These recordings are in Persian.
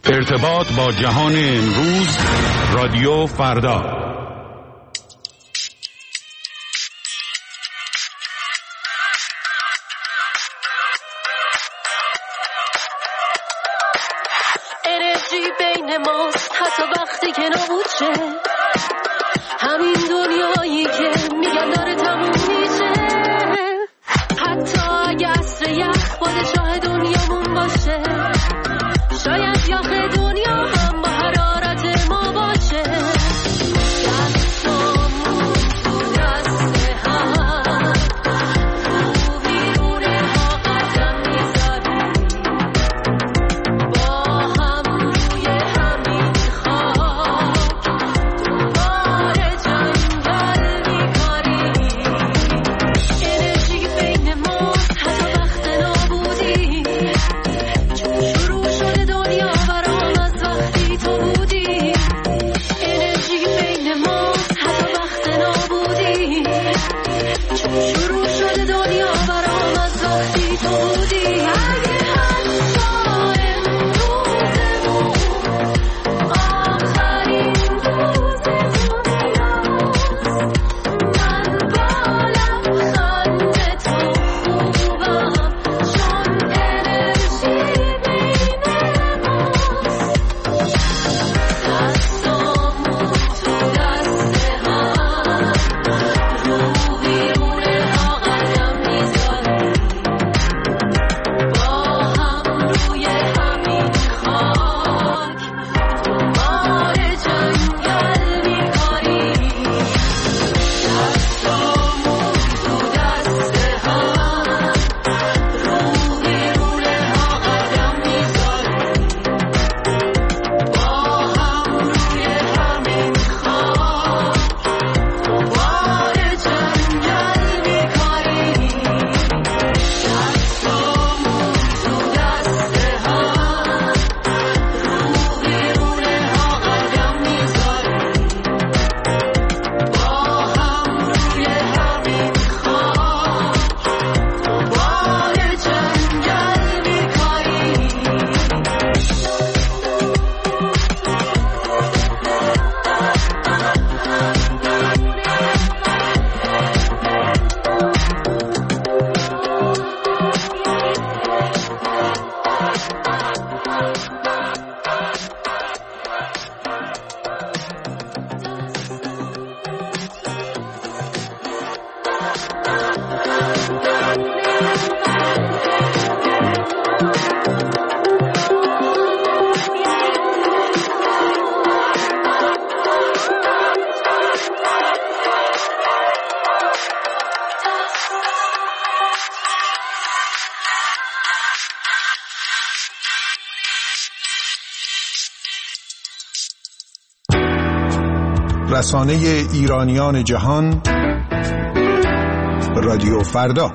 ارتباط با جهان امروز، رادیو فردا. انرژی بین ماست حتی وقتی که نبود شه، همین دنیایی که میگن داره تموم میشه، حتی اگه عصر یخ پادشاه دنیامون باشه، شاید یخ دنیا هم با حرارت ما باشه. دستامون تو دست هم رو بیرونه ها قدم میذاریم، با هم روی همین خاک دوباره جنگل میکاریم. انرژی بین ماست حتی وقت نابودی، چون شروع شده دنیا برام از وقتی تو بودی. انرژی بین ماست حتی وقت نابودی، چون شروع شده دنیا برام از وقتی تو بودی. اگه حتی امروزمون آخرین روز دنیاست، من با لبخند تو خوبم، چون انرژی بین ماست. دستامون تو دست هم رو بیرونه ها قدم میذاریم، با هم روی همین خاک دوباره جنگل میکاریم. دستامون تو دست هم رو بیرونه ها قدم میذاریم، با هم روی همین خاک دوباره جنگل میکاریم. دستامون تو دست هم رو بیرونه ها قدم میذاریم، با هم روی همین خاک دوباره جنگل رسانه ایرانیان جهان، رادیو فردا.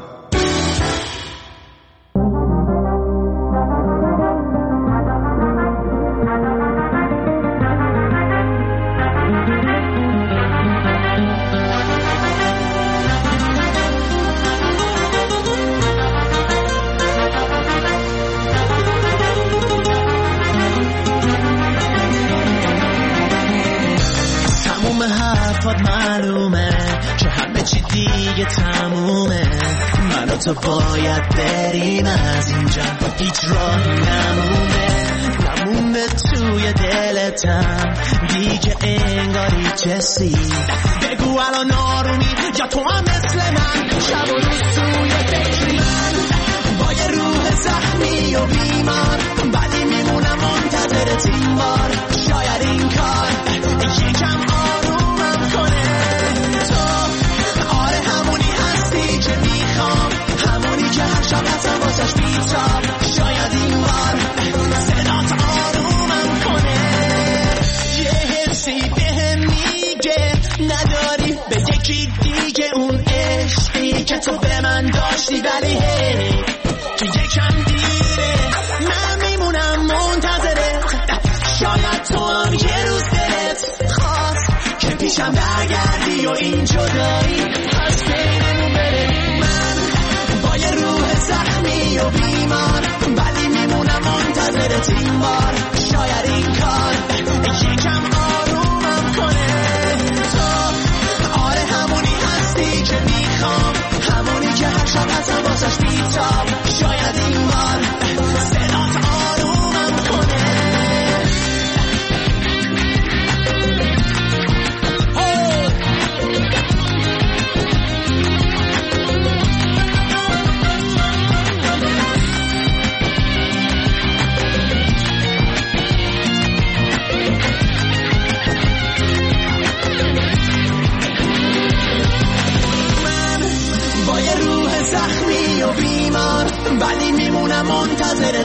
تموم حرفات معلومه که همه چی دیگه تمومه، من و تو باید بریم از اینجا، هیچ راهی نمونه توی دلتم دیگه انگاری چسی. بگو الان آرومی یا تو هم مثل من شب و روز توی فکری، من با یه روح زخمی و بیمار ولی میمونم منتظرت این بار. شاید این کار یکم آرومم کنه. تو آره همونی هستی که میخوام، همونی که هر شب هستم واسش بیتاب. شاید این بار صدات آرومم کنه. یه حسی بهم میگه نداری به یکی دیگه اون عشقی که تو به من داشتی، ولی هی که یکم دیره من میمونم منتظره. شاید تو هم یه روز دلت خواست که پیشم برگردی و این جدایی از بینمون بره. من با یه روح زخمی و بیمار ولی میمونم منتظرت این بار. شاید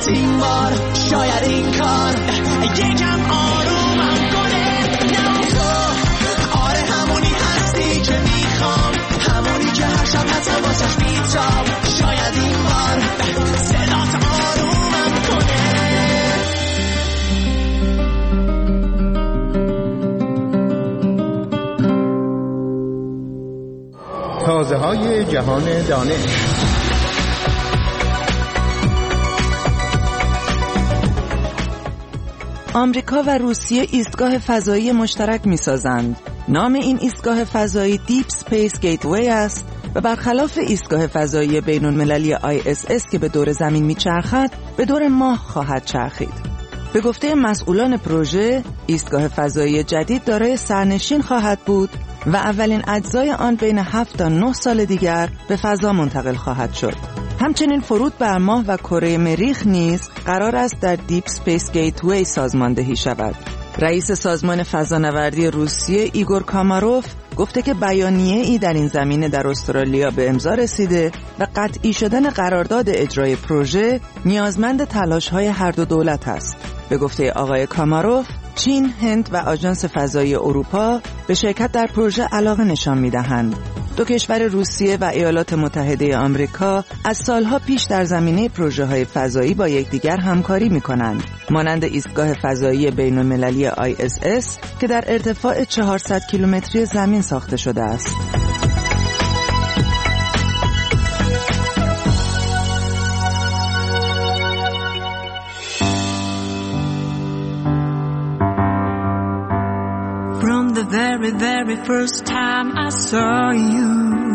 شاید این بار، شاید این کار یکم آرومم کنه. نه تو آره همونی هستی که میخوام، همونی که هر شب حتی واسش بیتاب. شاید این بار صدات آرومم کنه. تازه های جهان دانش. آمریکا و روسیه ایستگاه فضایی مشترک می‌سازند. نام این ایستگاه فضایی دیپ اسپیس گیتوی است و برخلاف ایستگاه فضایی بین‌المللی ISS که به دور زمین می‌چرخد، به دور ماه خواهد چرخید. به گفته مسئولان پروژه، ایستگاه فضایی جدید دارای سرنشین خواهد بود و اولین اجزای آن بین 7 تا 9 سال دیگر به فضا منتقل خواهد شد. همچنین فرود بر ماه و کره مریخ نیز قرار است در دیپ اسپیس گیتوی سازماندهی شود. رئیس سازمان فضانوردی روسیه ایگور کاماروف گفته که بیانیه‌ای در این زمینه در استرالیا به امضا رسیده و قطعی شدن قرارداد اجرای پروژه نیازمند تلاش‌های هر دو دولت است. به گفته آقای کاماروف، چین، هند و آژانس فضایی اروپا به شرکت در پروژه علاقه نشان می‌دهند. دو کشور روسیه و ایالات متحده آمریکا از سالها پیش در زمینه پروژه‌های فضایی با یکدیگر همکاری می‌کنند، مانند ایستگاه فضایی بین‌المللی ISS که در ارتفاع 400 کیلومتری زمین ساخته شده است. From the very, very first time I saw you,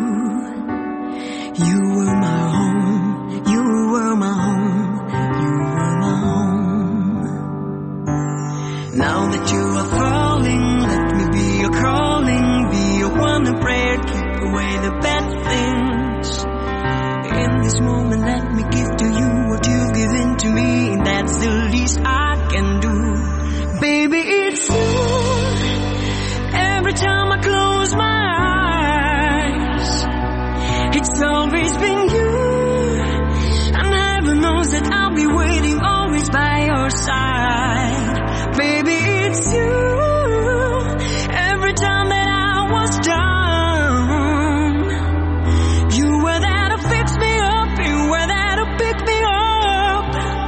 you were my home, you were my home, you were my home. Now that you are falling, let me be your calling, be your one prayer, keep away the bad things. In this moment, let me give to you what you've given to me, and that's the least I can do. Baby, it's you. Every time I close my eyes, it's always been you. And heaven knows that I'll be waiting always by your side. Baby, it's you. Every time that I was down, you were there to fix me up, you were there to pick me up.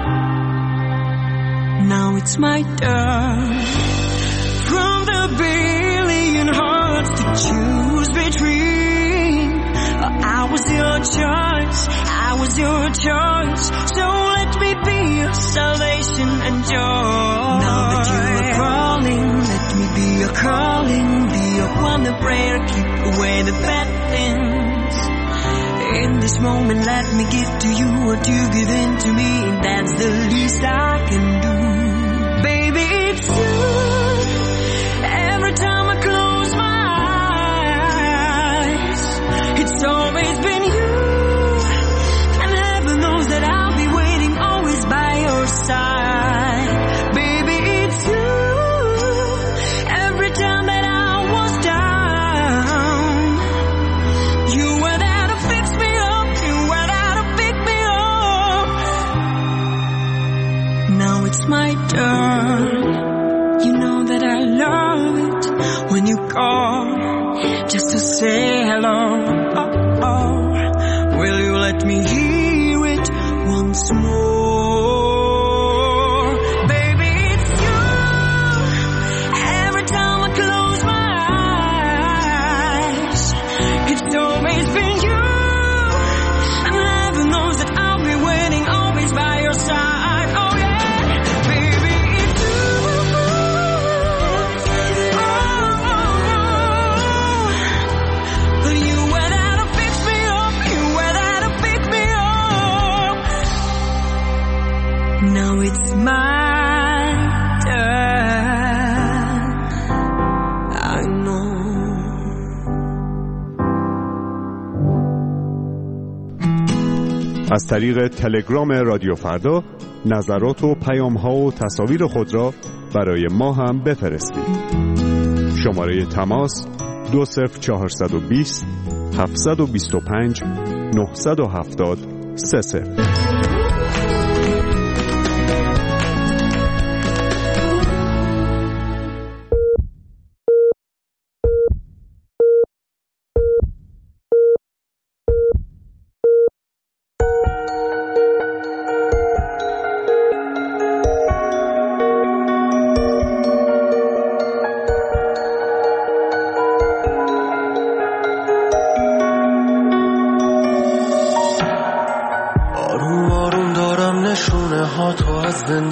Now it's my turn. From the billion hearts to choose between, I was your choice, I was your choice. So let me be your salvation and joy. Now that you are crawling, let me be your calling, be your one prayer, keep away the bad things. In this moment, let me give to you what you've given to me, and that's the least I can do. Baby, it's you. Every time I close my eyes, it's always been you. And heaven knows that I'll be waiting always by your side. Baby, it's you. Every time that I was down, you were there to fix me up, you were there to pick me up. Now it's my turn. You know that I love it when you call just to say hello. Oh, oh. Will you let me hear it once more? Baby, it's you. Every time I close my eyes, it's always been you. And heaven knows that I'll be waiting always by your side. Oh yeah, baby, it's you. Now it's my turn. I know. از طریق تلگرام رادیو فردا نظرات و پیام‌ها و تصاویر خود را برای ما هم بفرستید. شماره تماس 20420 725 970 30.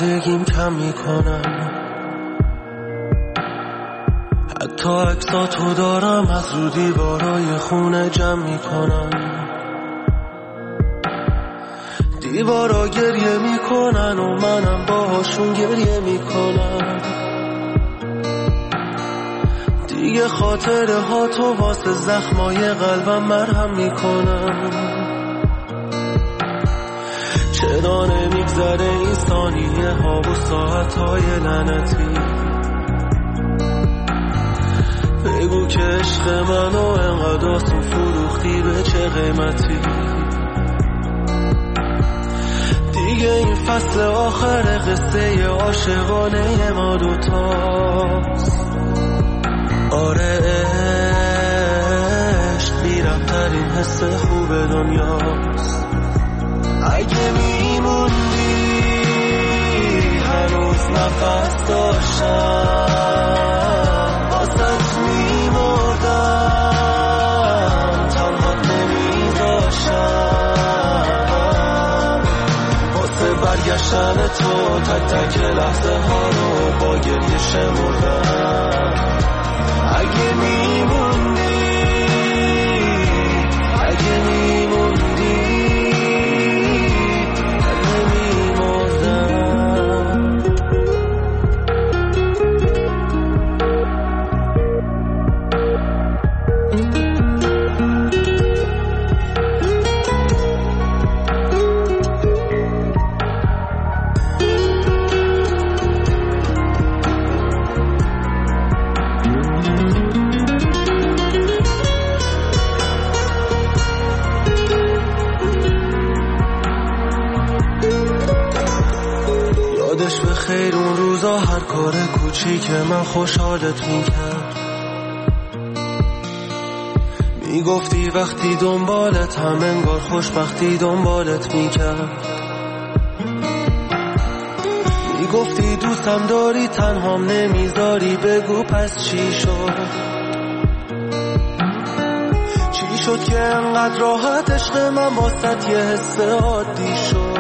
سادگیم کم میکنم، حتی عکساتو دارم از رو دیوارای خونه جمع میکنم. دیوارا گریه میکنن و منم باهاشون گریه میکنم. دیگه خاطره ها تو واسه زخمای قلبم مرهم میکنم. چرا نمیگذره این ثانیه ها و ساعت های لعنتی؟ بگو که عشق منو انقدر آسون فروختی به چه قیمتی؟ دیگه این فصل آخر قصه عاشقانه ما دوتاست. آره عشق بی‌ربط‌ترین حس خوب دنیاست. اگه میموندی هنوز نفس داشتم، واسه میمردم تنها نمیذاشتم. واسه برگشتن تو تک تک لحظه ها رو با گریه شمردم. اگه میموندی، اگه میموندی، اگه میمردم. خیر اون روزا هر کار کوچیک من خوشحالت میکرد. میگفتی وقتی دنبالت هم انگار خوشبختی دنبالت میکرد. میگفتی دوستم داری تنهام نمیذاری، بگو پس چی شد؟ چی شد که انقدر راحت عشق من واسط یه حس عادی شد؟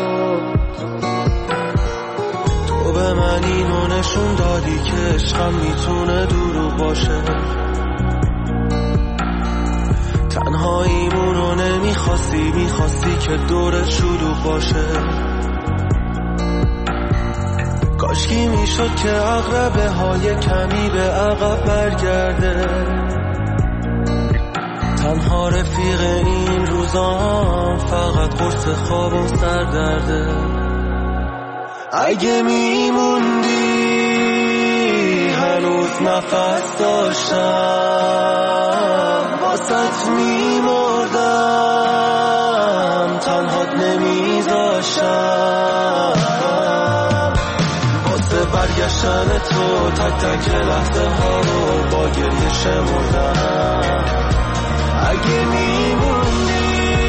به من اینو نشون دادی که عشقم میتونه دروغ باشه. تنهاییمونو نمیخواستی، میخواستی که دورت شلوغ باشه. کاشکی میشد که عقربه های کمی به عقب برگرده. تنها رفیق این روزام فقط قرص خواب و سردرده. اگه میموندی هنوز نفس داشتم، واسط میمردم تنهات نمیذاشتم. واسه برگشتن تو تک تک لحظه ها رو با گریه شمردم. اگه میموندی،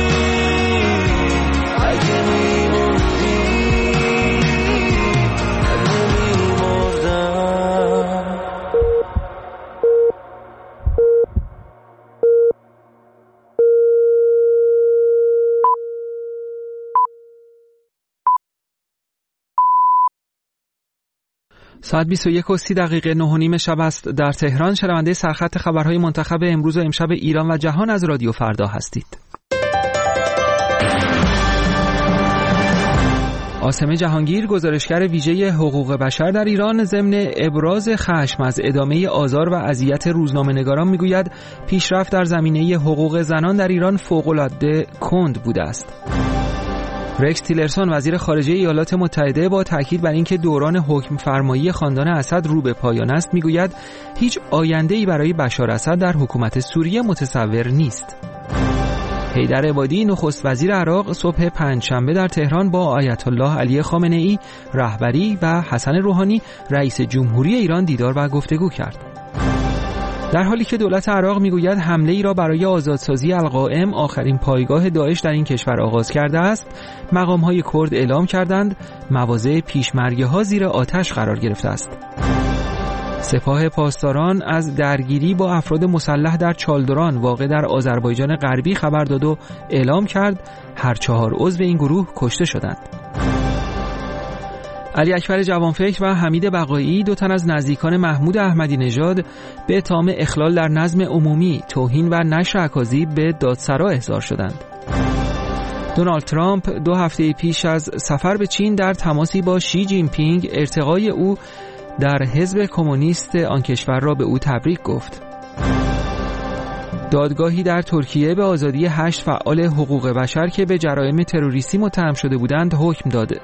اگه میموندی، ساعت 21:30 9:30 شب است در تهران. شنونده سرخط خبرهای منتخب امروز و امشب ایران و جهان از رادیو فردا هستید. عاصمه جهانگیر، گزارشگر ویژه حقوق بشر در ایران، ضمن ابراز خشم از ادامه آزار و اذیت روزنامه‌نگاران میگوید پیشرفت در زمینه حقوق زنان در ایران فوق‌العاده کند بوده است. رکس تیلرسون، وزیر خارجه ایالات متحده، با تاکید بر اینکه دوران حکم فرمایی خاندان اسد رو به پایان است میگوید هیچ آینده‌ای برای بشار اسد در حکومت سوریه متصور نیست. حیدر عبادی، نخست وزیر عراق، صبح پنجشنبه در تهران با آیت الله علی خامنه‌ای رهبری و حسن روحانی رئیس جمهوری ایران دیدار و گفتگو کرد. در حالی که دولت عراق میگوید حمله ای را برای آزادسازی القائم، آخرین پایگاه داعش در این کشور آغاز کرده است، مقام‌های کرد اعلام کردند مواضع پیشمرگی‌ها زیر آتش قرار گرفته است. سپاه پاسداران از درگیری با افراد مسلح در چالدران واقع در آذربایجان غربی خبر داد و اعلام کرد هر 4 عضو این گروه کشته شدند. علی اکبر جوانفکر و حمید بقایی، دو تن از نزدیکان محمود احمدی نژاد، به اتهام اخلال در نظم عمومی، توهین و نشر اکاذیب به دادسرا احضار شدند. دونالد ترامپ 2 هفته پیش از سفر به چین در تماسی با شی جین پینگ ارتقای او در حزب کمونیست آن کشور را به او تبریک گفت. دادگاهی در ترکیه به آزادی 8 فعال حقوق بشر که به جرایم تروریستی متهم شده بودند حکم داده.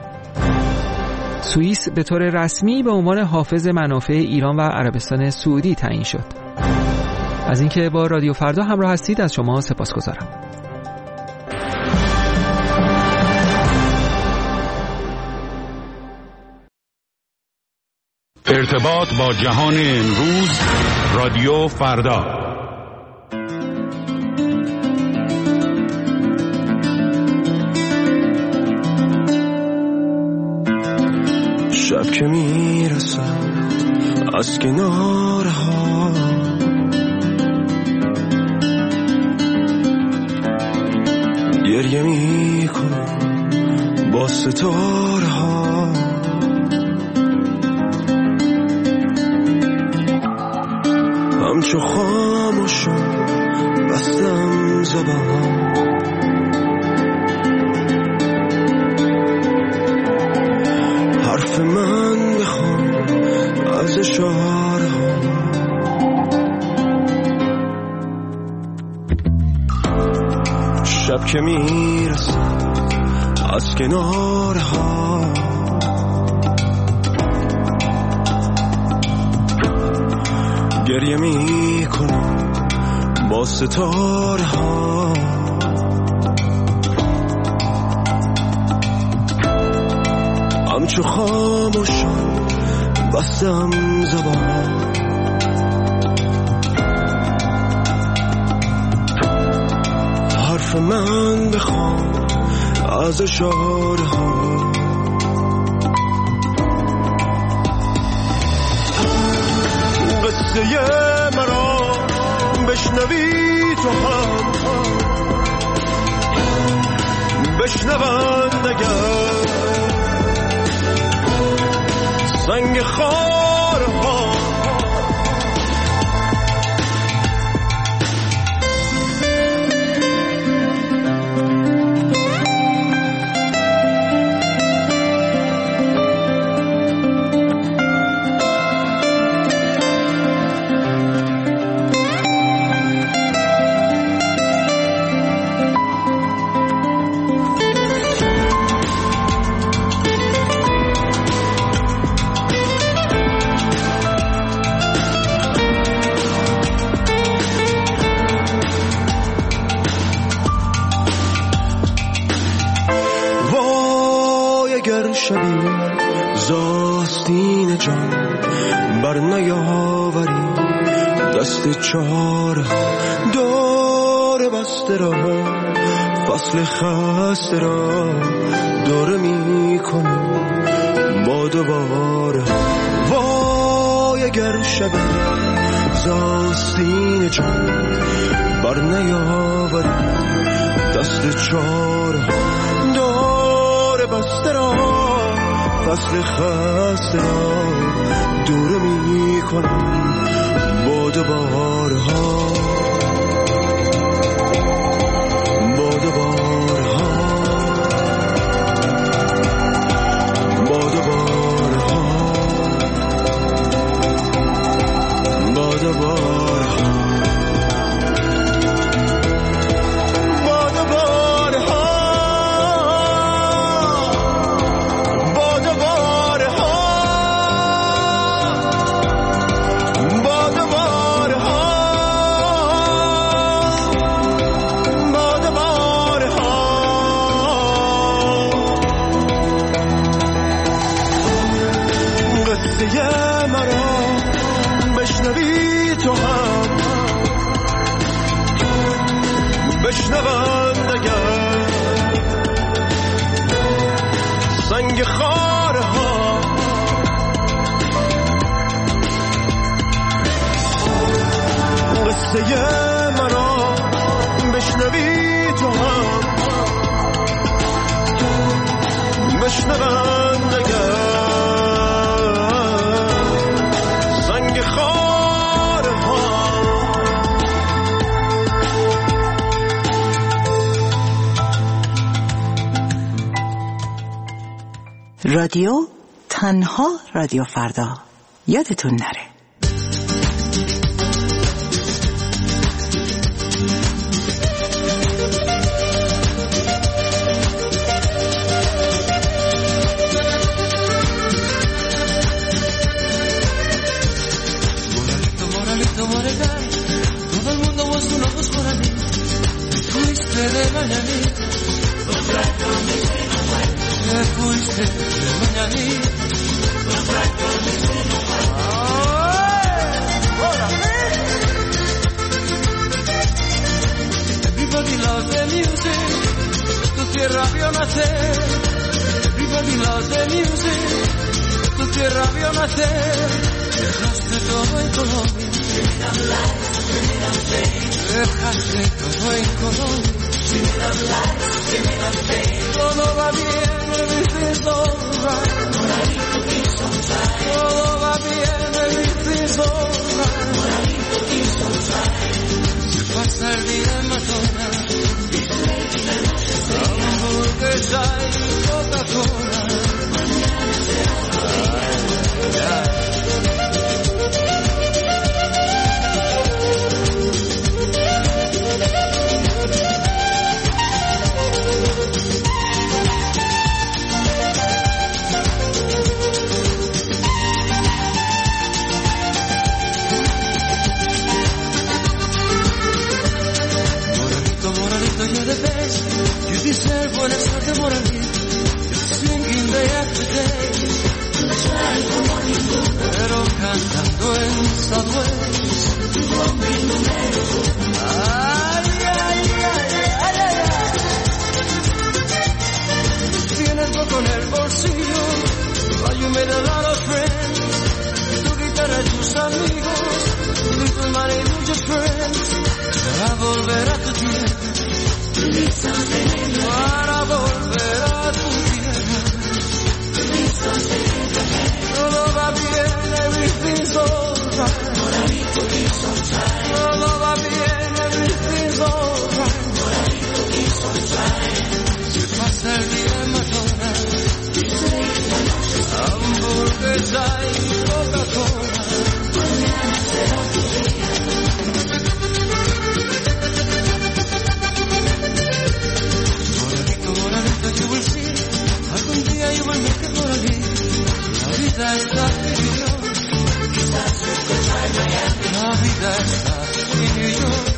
سوئیس به طور رسمی به عنوان حافظ منافع ایران و عربستان سعودی تعیین شد. از اینکه با رادیو فردا همراه هستید از شما سپاسگزارم. ارتباط با جهان امروز، رادیو فردا. شب که میرسد از کنارها، گریه میکنم با ستارها، همچو خاموشم بستم زبان، حرف من بخوام از اشارها، شب که میرسد از کنارها، گریه میکنم با ستارها، همچو خاموشم بستم زبان، حرف من بخوام از اشارها، قصه مرا بشنوی تو هم بشنوند اگر سنگ خارها، شبی زاستین جان بر نیاوری دست چاره، دور بسته را فصل خسته را دور می کنم با دوباره. وای اگر شبی زاستین جان بر نیاوری دست چاره، بسته را فصل خسته را دور می کنم با دوبارها، با دوبارها، با دوبارها، با دوبارها. بشنوند اگر سنگ خارها، قصه مرا بشنوی تو هم، بشنوند اگر رادیو تنها رادیو فردا. یادتون نره. Todo el mundo vos tus ojos por allí. Fuiste de Miami. Te fuiste de Miami. Everybody loves the music. Tu tierra vio nacer. Everybody loves the music. Tu tierra vio nacer. Dejaste todo en Colombia. Dejaste todo en Colombia. Todo va bien, everything's alright. Todo va bien, everything's alright. Se pasa el día en McDonald's. Hamburguesa y Coca-Cola. You're the best, you deserve when I start the morning. You're singing day after day. Pero cantando en Subways. Ay, ay, ay, ay, ay, ay. Tienes poco en el bolsillo. But you made a lot of friends. Tu guitarra y tus amigos. Little money, muchos friends. Para volver a tu tierra. Para volver a tu tierra. Todo va bien, everything's alright. Todo va bien, everything's alright. Se pasa el día en McDonald's. Hamburguesa y Coca-Cola. You will see, algún día you will make it for a leave. La vida está en New York. La vida está en New York.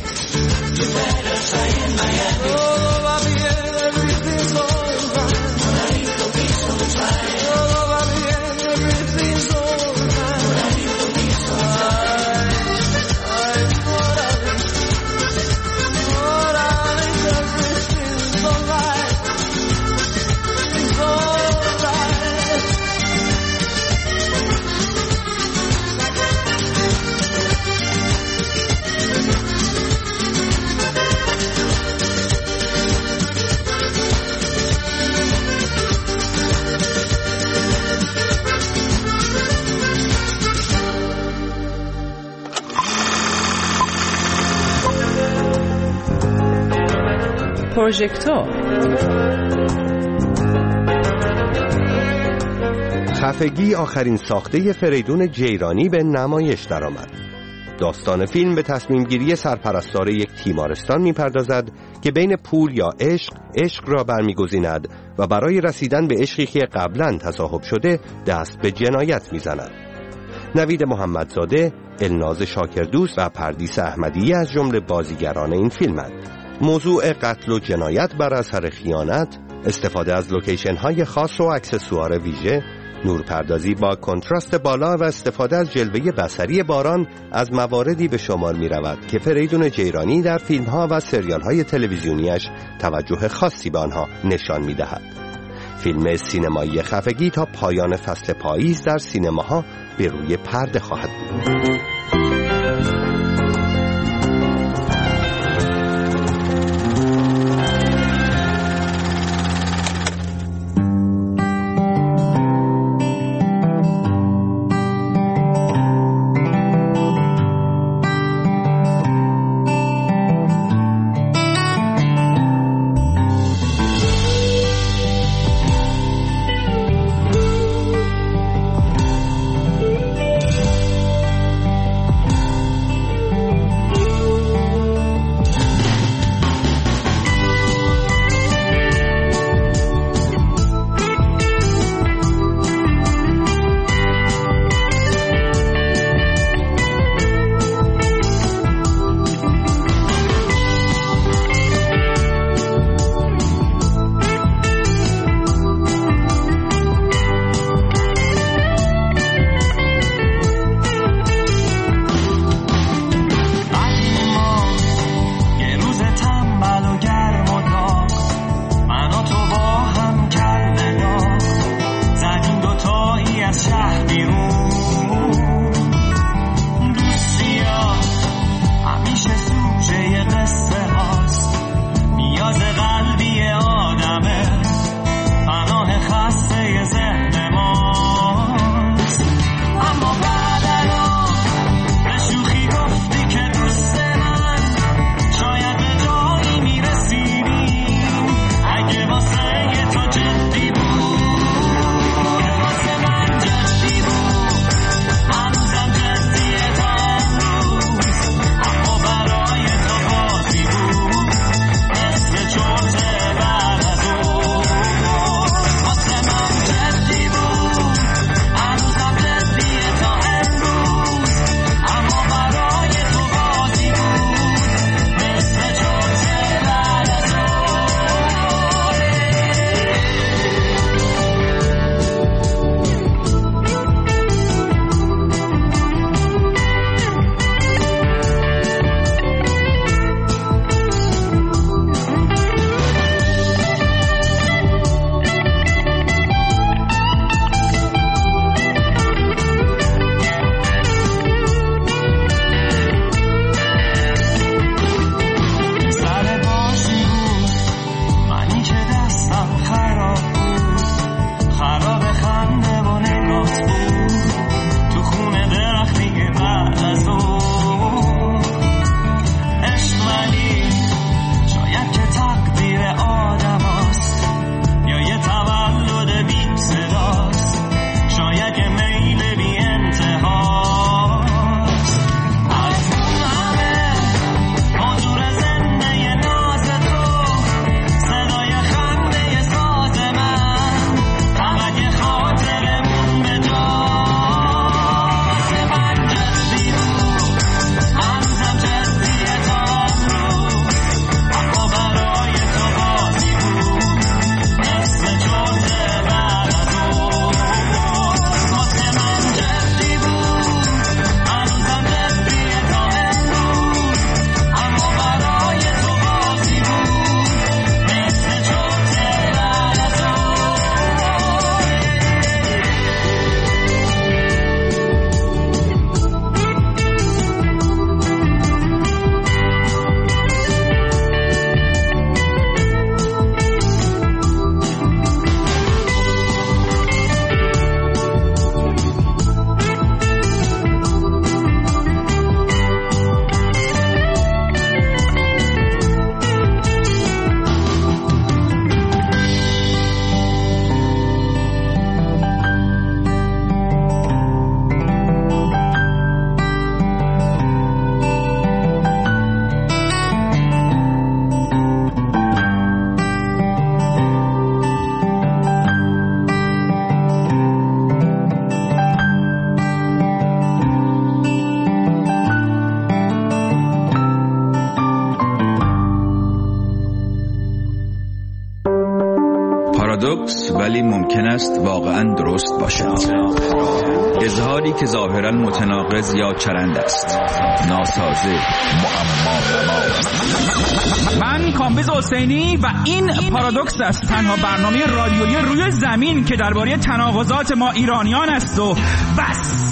Todo va bien, everything's alright. Todo va bien, everything's alright. Ay, morales, everything's alright. پروژکتور. خفگی آخرین ساخته فریدون جیرانی به نمایش درآمد. داستان فیلم به تصمیم گیری سرپرستار یک تیمارستان می‌پردازد که بین پول یا عشق را برمی‌گزیند و برای رسیدن به عشقی که قبلاً تصاحب شده دست به جنایت می‌زند. نوید محمدزاده، الناز شاکردوست و پردیس احمدی از جمله بازیگران این فیلمند. موضوع قتل و جنایت بر اثر خیانت، استفاده از لوکیشن‌های خاص و اکسسوار ویژه، نورپردازی با کنتراست بالا و استفاده از جلوه بصری باران از مواردی به شمار می رود که فریدون جیرانی در فیلم‌ها و سریال‌های تلویزیونیش توجه خاصی به آنها نشان می دهد. فیلم سینمایی خفگی تا پایان فصل پاییز در سینماها به روی پرده خواهد بود. ولی ممکن است واقعا درست باشد. اظهاری که ظاهرا متناقض یا چرند است، ناسازه، معما. من کامبیز حسینی و این پارادوکس است، تنها برنامه رادیویی روی زمین که درباره تناقضات ما ایرانیان است و بس.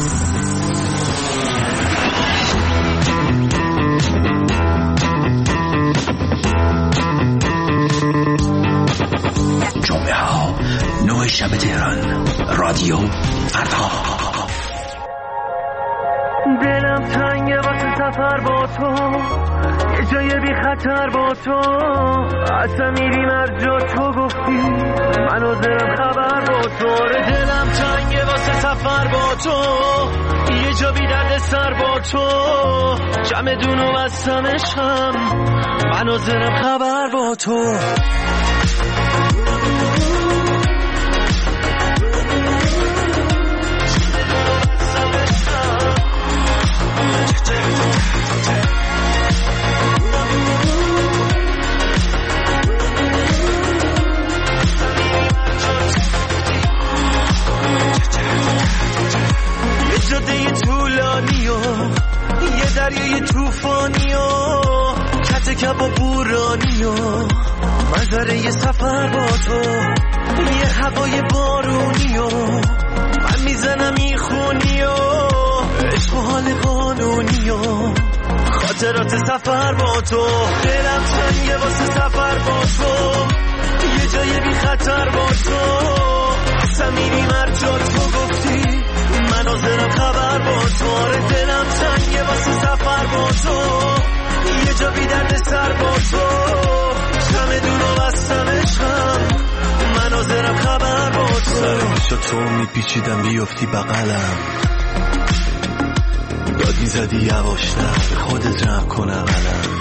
جمعه ها 9 شب تهران، رادیو فردا. دلم تنگه واسه سفر با تو، یه جای بی خطر با تو، اصلا میریم از جا تو گفتی، من حاضرم خبر با تو. دلم تنگه واسه سفر با تو، یه جا بی درد سر با تو، جمع دونو بستمش هم، من حاضرم خبر با تو. جاده طولانی و یه دریای توفانی و کت کباب بورانی و منظره یه سفر با تو، یه هوای بارونی و من میزنم میخونی و عشق و حال قانونی و خاطرات سفر با تو. دلم تنگه واسه سفر با تو، یه جای بی خطر با تو، اصلا میریم هر جا تو گفتی، من حاضرم خبر با تو. دلم تنگه واسه سفر با تو، یه جا بی درد سر با تو، شمع دونو بستمش هم، من حاضرم خبر با تو. سرشا تو میپیچیدم بیفتی بغلم، داد میزدی یواشتر، خودت جمع کن اقلم،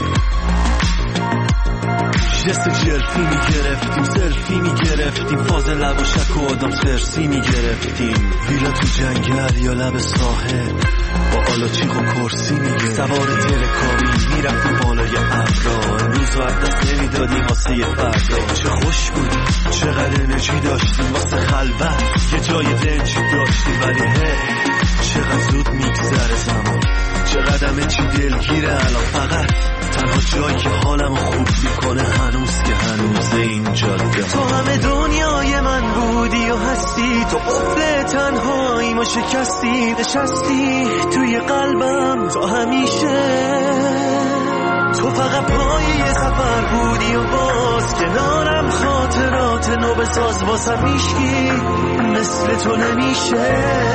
جست جلفی میگرفتیم، سلفی میگرفتیم، فاز لب و شک و آدم سرسی میگرفتیم، ویلا تو جنگل یا لب ساحل با آلاچیق و کرسی میگرفتیم، سوار تلکابی میرفتیم بالای ابرا، امروز وقت دست نمیدادیم واسه یه فردا. چه خوش بودیم، چقدر انرژی داشتیم واسه خلوت، یه جای دنجی داشتیم، ولی چقدر زود میگذره زمان، چقدر همه چی دلگیره الان، فقط تنها جایی که حالمو خوب میکنه هنوز که هنوزه این جاده. تو همه دنیای من بودی و هستی، تو قفل تنهاییمو شکستی، نشستی توی قلبم تا همیشه، تو فقط پای سفر بودی و باز کنارم خاطرات نو بساز، واسم میشکی مثل تو نمیشه.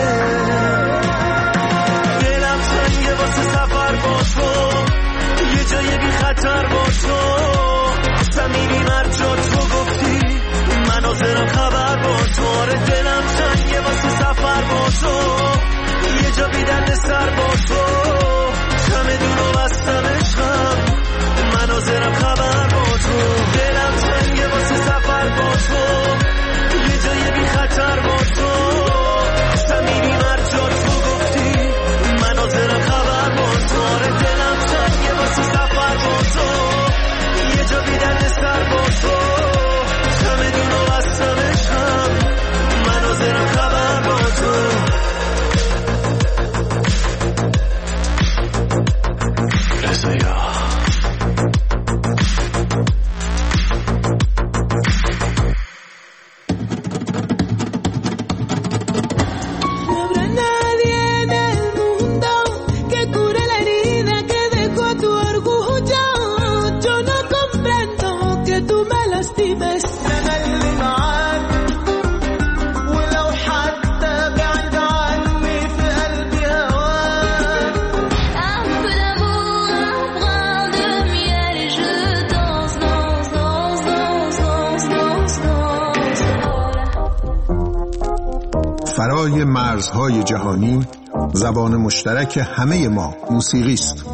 دلم تنگه واسه سفر با تو، یه جای بی خطر با تو، اصلا میریم هر جا تو گفتی، من حاضرم خبر با تو. دلم تنگه واسه سفر با تو، یه جا بی درد سر با تو، شمع دونو بستمش هم، من حاضرم خبر با تو. دلم تنگه واسه سفر با تو، یه جای بی خطر با تو، اصلا میریم هر جا تو گفتی، من حاضرم خبر با تو. دلم تنگه واسه سفر با تو، یه جا بی درد سر با تو، شمع دونو بستمش هم، من حاضرم خبر با تو. فرای مرزهای جهانی، زبان مشترک همه ما موسیقی است.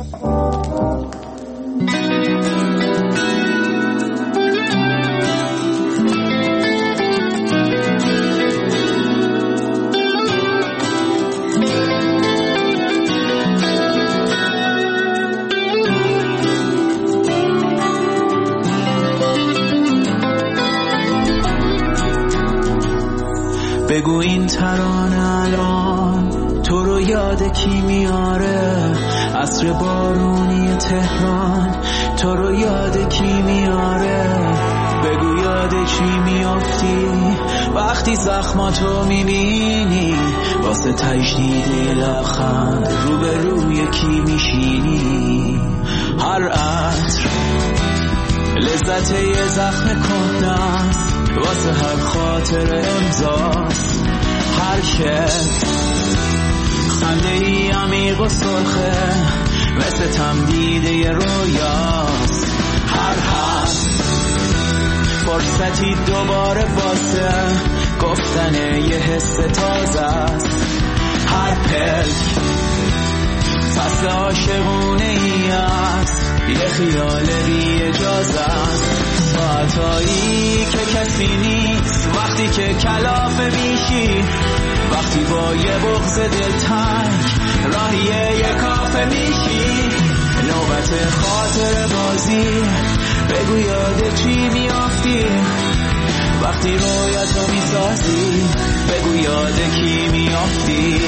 بگو این ترانه الان تو رو یاد کی میاره؟ عصر بارونی تهران تو رو یاد کی میاره؟ بگو یاد چی میافتی وقتی زخماتو میبینی؟ واسه تجدید لبخند روبروی کی میشینی؟ هر عطر لذت یه زخم کهنه است، واسه هر خاطر امضاست. هر شب خنده ای عمیق و سرخه مثل تمدید یه رویاست. هر فرصتی دوباره واسه گفتن یه حس تازه است. هر پلک فصل عاشقونه ای است، یه خیال بی اجازه است. ساعتایی که کسی نیست وقتی که کلافه میشی، وقتی با یه بغض دلتنگ راهی یه کافه میشی. نوبت خاطر بازی بگو یاد چی میافتی وقتی رویتو میسازی؟ بگو یاد کی میافتی؟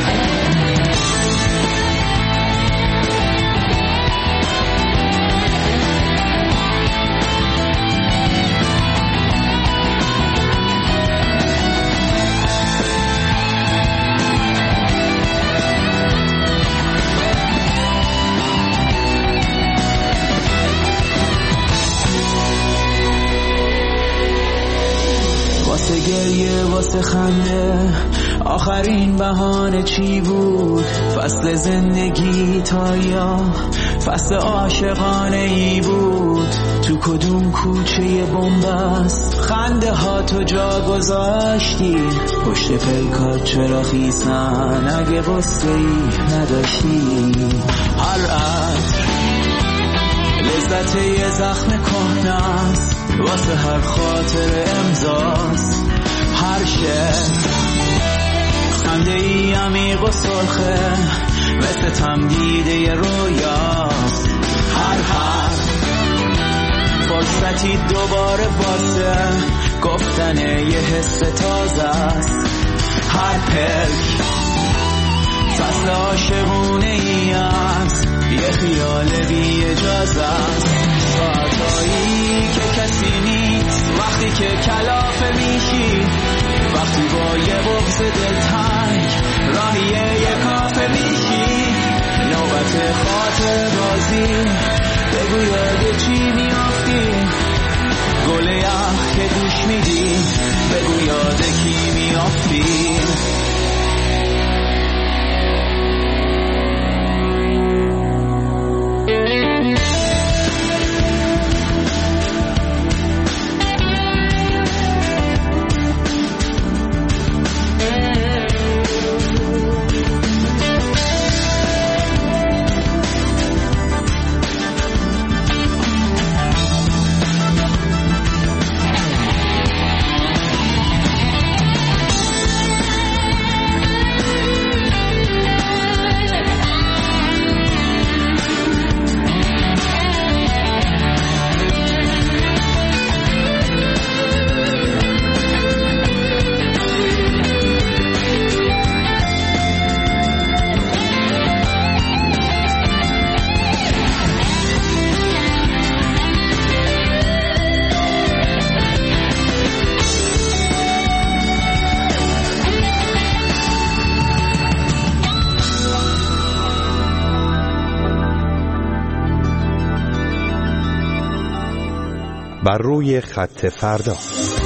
واسه گریه واسه خنده آخرین بهانه چی بود؟ فصل زندگی تا یا فصل عاشقانه ای بود؟ تو کدوم کوچه بنبست خنده ها تو جا گذاشتی؟ پشت پیکات چرا خیسن اگه قصه ای نداشتی؟ هر عطر لذت یه زخم کهنه است، واسه هر خاطر امضاست. هر شب خنده ای عمیق و سرخه مثل تمدید یه رویاست. هر فرصتی دوباره واسه گفتن یه حس تازه است. هر پلک فصل عاشقونه ای است، یه خیال بی اجازه است. ساعتایی که کسی نیست وقتی که کلافه میشی، وقتی با یه بغض دلتنگ راهی یه کافه میشی. نوبت خاطر بازی بگو یاد چی میافتی؟ گل یخ که گوش میدی بگو یاد کی میافتی؟ بر روی خط فردا.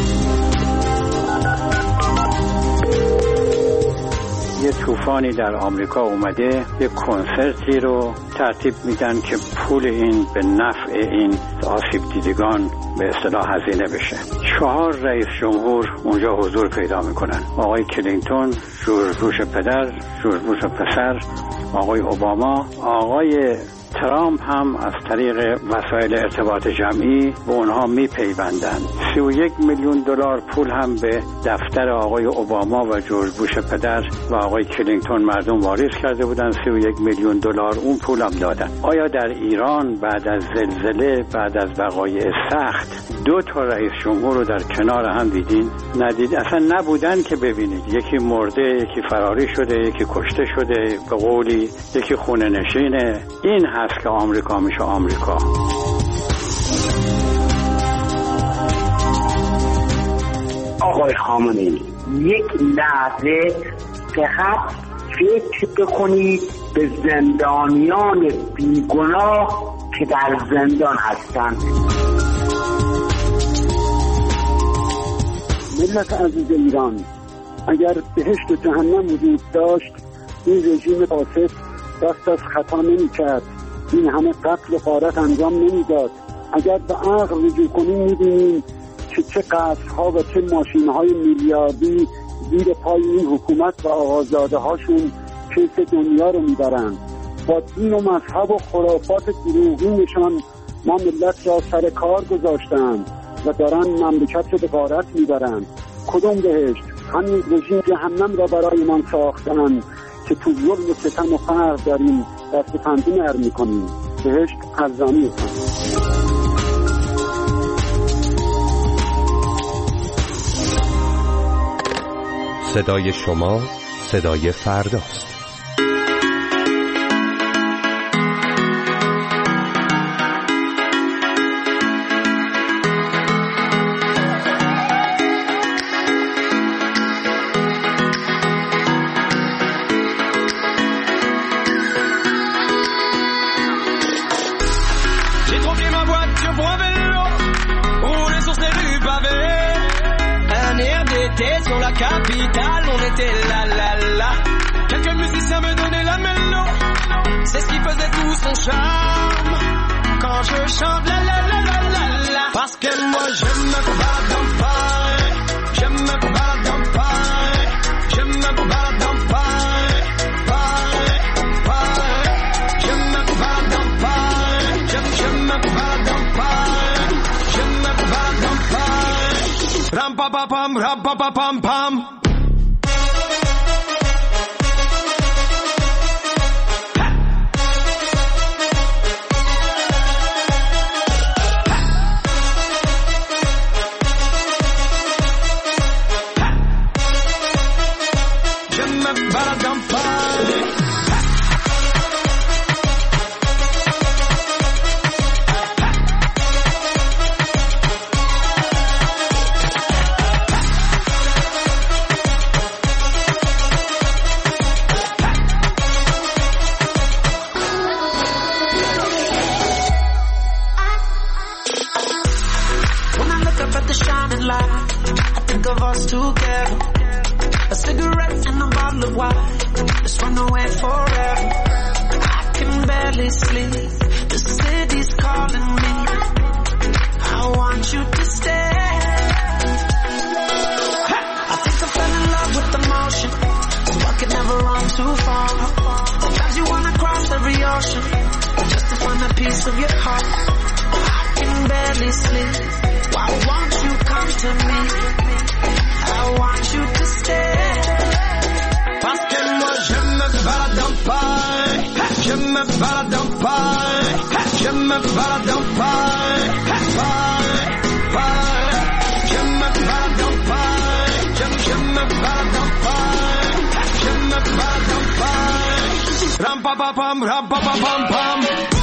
یه طوفانی در آمریکا اومده، یه کنسرتی رو ترتیب میدن که پول این به نفع این آسیب دیدگان به اصطلاح هزینه بشه. 4 رئیس جمهور اونجا حضور پیدا میکنن: آقای کلینتون، جورج بوش پدر، جورج بوش پسر، آقای اوباما، آقای ترامپ هم از طریق وسایل ارتباط جمعی به اونها میپیوندند. 31 میلیون دلار پول هم به دفتر آقای اوباما و جورج بوش پدر و آقای کلینتون مردم واریز کرده بودند. 31 میلیون دلار اون پول هم دادن. آیا در ایران بعد از زلزله، بعد از وقایع سخت، 2 تا رئیس جمهور رو در کنار هم دیدین؟ ندید، اصلا نبودن که ببینید. یکی مرده، یکی فراری شده، یکی کشته شده، به قولی یکی خونه نشینه. این هست که آمریکا میشه آمریکا. آقای خامنه‌ای، یک لحظه فقط فکر بکنید به زندانیان بیگناه که در زندان هستند. ملت عزیز ایران، اگر بهشت و جهنم وجود داشت، این رژیم فاسد دست از خطا نمی کرد، این همه قتل و غارت انجام نمی داد. اگر به عقل رجوع کنیم می بینیم که چه قصرها و چه ماشینهای میلیاردی زیر پای این حکومت و آقازاده هاشون کیف دنیا رو می برند. با دین و مذهب و خرافات دروغینشان ما ملت را سر کار گذاشتند و دارن مملکت رو به غارت می برند. کدوم بهشت؟ همین رژیم جهنم را برای من ساختند که تو ظلم و ستم و فقر داریم دست پنجه نرم می‌کنیم. بهشت ارزانی است. صدای شما صدای فرداست. Sur la capitale, on était là, là, là. Quelques musiciens me donnaient la mélo. C'est ce qui faisait tout son charme. Quand je chante la, la, la, la, la, la. Parce que moi je me balade dans Paris. Je me balade dans Paris. Je me balade dans Paris. Paris, Paris. Je me balade dans Paris. Je me balade dans Paris. Je me balade dans Paris. Ram pa pa pam, ram pa pa pam pam. Je me balade dans Paris. Together, a cigarette and a bottle of wine. Let's run away forever. I can barely sleep. The city's calling me. I want you to stay. I think I fell in love with the motion, so I could never run too far. Sometimes you wanna cross every ocean just to find a piece of your heart. I can barely sleep. Why won't you come to me? I want you to stay. Parce que moi je me balade dans Paris. Je me balade dans Paris. Je me balade dans Paris. Paris, Paris. Je me balade dans Paris. Je me balade dans Paris. Je me balade dans Paris. Ram pa pa pam, ram pa pa pam pam.